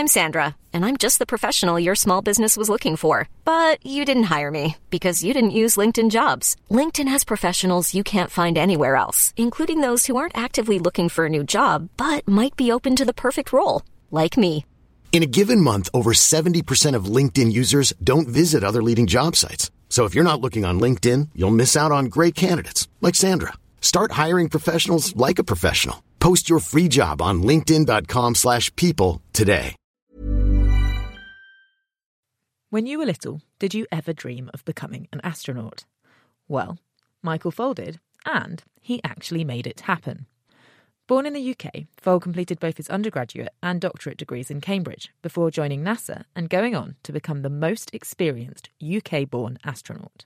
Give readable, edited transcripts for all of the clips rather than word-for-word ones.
I'm Sandra, and I'm just the professional your small business was looking for. But you didn't hire me because you didn't use LinkedIn Jobs. LinkedIn has professionals you can't find anywhere else, including those who aren't actively looking for a new job, but might be open to the perfect role, like me. In a given month, over 70% of LinkedIn users don't visit other leading job sites. So if you're not looking on LinkedIn, you'll miss out on great candidates like Sandra. Start hiring professionals like a professional. Post your free job on linkedin.com/people today. When you were little, did you ever dream of becoming an astronaut? Well, Michael Foale did, and he actually made it happen. Born in the UK, Foale completed both his undergraduate and doctorate degrees in Cambridge before joining NASA and going on to become the most experienced UK-born astronaut.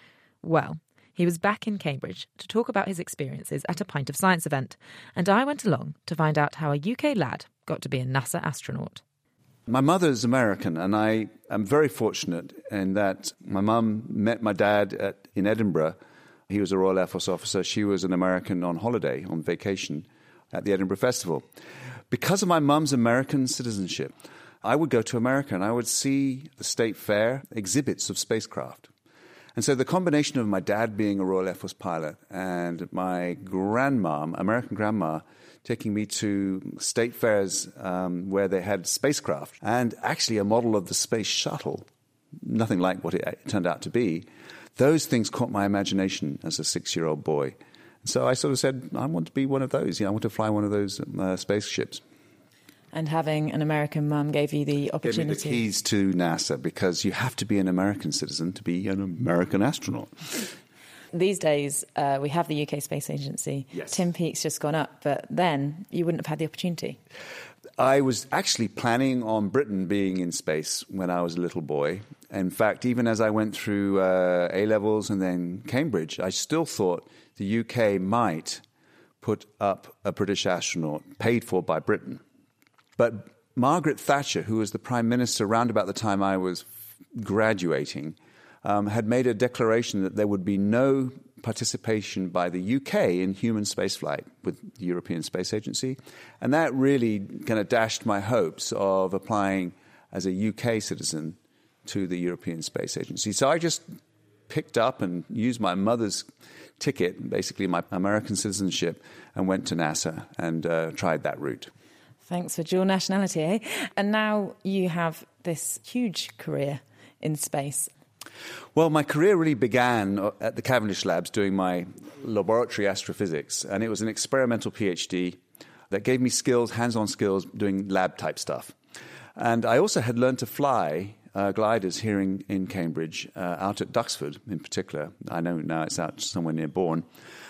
Well, he was back in Cambridge to talk about his experiences at a Pint of Science event, and I went along to find out how a UK lad got to be a NASA astronaut. My mother's American, and I am very fortunate in that my mum met my dad in Edinburgh. He was a Royal Air Force officer. She was an American on holiday, on vacation at the Edinburgh Festival. Because of my mum's American citizenship, I would go to America and I would see the State Fair exhibits of spacecraft. And so the combination of my dad being a Royal Air Force pilot and my grandmom, American grandma, taking me to state fairs where they had spacecraft and actually a model of the space shuttle, nothing like what it turned out to be, those things caught my imagination as a 6-year-old boy. And so I sort of said, I want to be one of those. I want to fly one of those spaceships. And having an American mum gave you the opportunity. Gave me the keys to NASA because you have to be an American citizen to be an American astronaut. These days, we have the UK Space Agency. Yes. Tim Peake's just gone up, but then you wouldn't have had the opportunity. I was actually planning on Britain being in space when I was a little boy. In fact, even as I went through A-levels and then Cambridge, I still thought the UK might put up a British astronaut paid for by Britain. But Margaret Thatcher, who was the Prime Minister around about the time I was graduating, had made a declaration that there would be no participation by the UK in human spaceflight with the European Space Agency. And that really kind of dashed my hopes of applying as a UK citizen to the European Space Agency. So I just picked up and used my mother's ticket, basically my American citizenship, and went to NASA and tried that route. Thanks for dual nationality, eh? And now you have this huge career in space. Well, my career really began at the Cavendish Labs doing my laboratory astrophysics, and it was an experimental PhD that gave me skills, hands-on skills, doing lab-type stuff. And I also had learned to fly gliders here in Cambridge, out at Duxford in particular. I know now it's out somewhere near Bourne.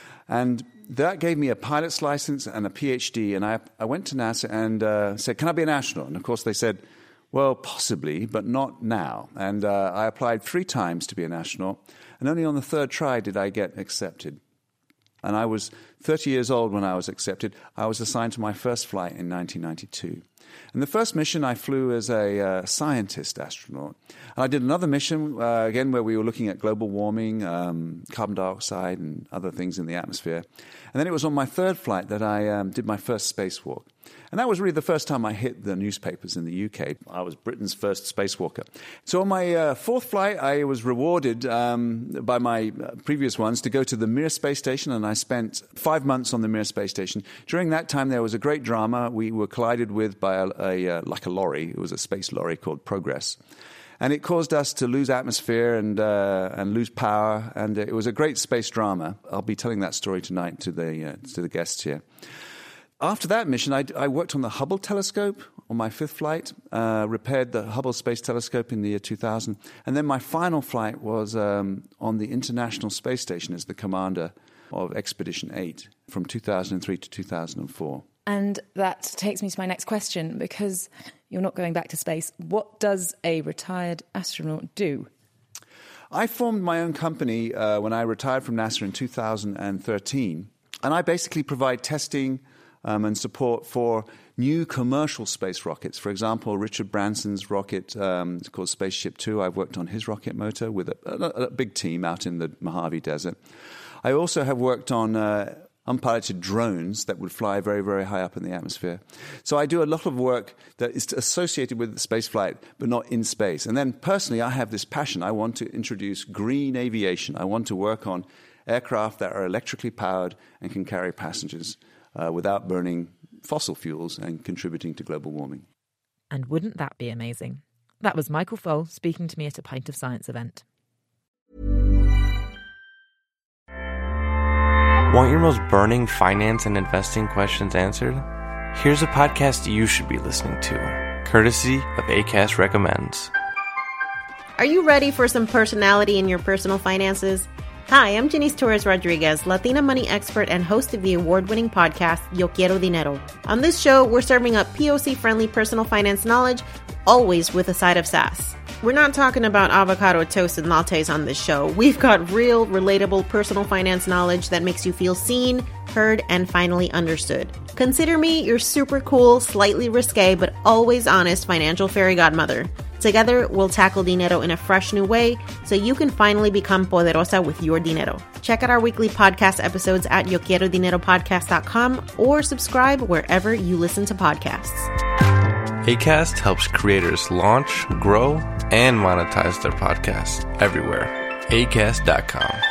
And that gave me a pilot's license and a PhD, and I went to NASA and said, can I be an astronaut? And of course they said, well, possibly, but not now. And I applied 3 times to be an astronaut, and only on the 3rd try did I get accepted. And I was 30 years old when I was accepted. I was assigned to my first flight in 1992. And the first mission I flew as a scientist astronaut. And I did another mission, again, where we were looking at global warming, carbon dioxide and other things in the atmosphere. And then it was on my 3rd flight that I did my first spacewalk. And that was really the first time I hit the newspapers in the UK. I was Britain's first spacewalker. So on my 4th flight, I was rewarded by my previous ones to go to the Mir Space Station, and I spent 5 months on the Mir Space Station. During that time, there was a great drama. We were collided with by a lorry. It was a space lorry called Progress. And it caused us to lose atmosphere and lose power. And it was a great space drama. I'll be telling that story tonight to the guests here. After that mission, I worked on the Hubble telescope on my 5th flight, repaired the Hubble Space Telescope in the year 2000. And then my final flight was on the International Space Station as the commander of Expedition 8 from 2003 to 2004. And that takes me to my next question, because you're not going back to space. What does a retired astronaut do? I formed my own company when I retired from NASA in 2013. And I basically provide testing and support for new commercial space rockets. For example, Richard Branson's rocket, it's called Spaceship Two. I've worked on his rocket motor with a big team out in the Mojave Desert. I also have worked on unpiloted drones that would fly very, very high up in the atmosphere. So I do a lot of work that is associated with space flight, but not in space. And then personally, I have this passion. I want to introduce green aviation. I want to work on aircraft that are electrically powered and can carry passengers without burning fossil fuels and contributing to global warming. And wouldn't that be amazing? That was Michael Foale speaking to me at a Pint of Science event. Want your most burning finance and investing questions answered? Here's a podcast you should be listening to, courtesy of Acast Recommends. Are you ready for some personality in your personal finances? Hi, I'm Janice Torres-Rodriguez, Latina money expert and host of the award-winning podcast, Yo Quiero Dinero. On this show, we're serving up POC-friendly personal finance knowledge, always with a side of sass. We're not talking about avocado toast and lattes on this show. We've got real, relatable personal finance knowledge that makes you feel seen, heard, and finally understood. Consider me your super cool, slightly risque, but always honest financial fairy godmother. Together, we'll tackle dinero in a fresh new way so you can finally become poderosa with your dinero. Check out our weekly podcast episodes at YoQuieroDineroPodcast.com or subscribe wherever you listen to podcasts. Acast helps creators launch, grow, and monetize their podcasts everywhere. Acast.com.